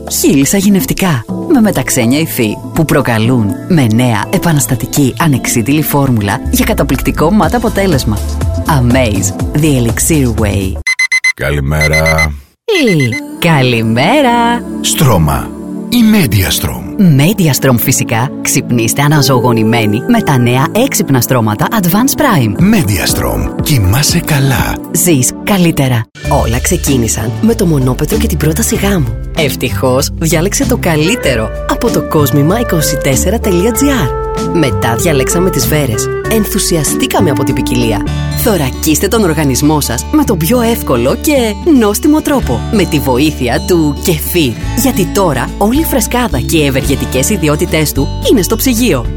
Χείλησα γυναευτικά με μεταξένια υφή που προκαλούν με νέα επαναστατική ανεξίτηλη φόρμουλα για καταπληκτικό ματ αποτέλεσμα. Amaze, the elixir way. Καλημέρα. Καλημέρα. Στρώμα ή Mediastrom? Mediastrom φυσικά. Ξυπνήστε αναζωογονημένοι με τα νέα έξυπνα στρώματα Advanced Prime. Mediastrom. Κοιμάσαι καλά. Ζεις καλύτερα. Όλα ξεκίνησαν με το μονόπετρο και την πρόταση γάμου. Ευτυχώς διάλεξε το καλύτερο Από το cosmima24.gr. Μετά διαλέξαμε τις σφαίρες. Ενθουσιαστήκαμε από την ποικιλία. Θωρακίστε τον οργανισμό σας με τον πιο εύκολο και νόστιμο τρόπο. Με τη βοήθεια του κεφίρ. Γιατί τώρα όλη η φρεσκάδα και οι ευεργετικές ιδιότητές του είναι στο ψυγείο.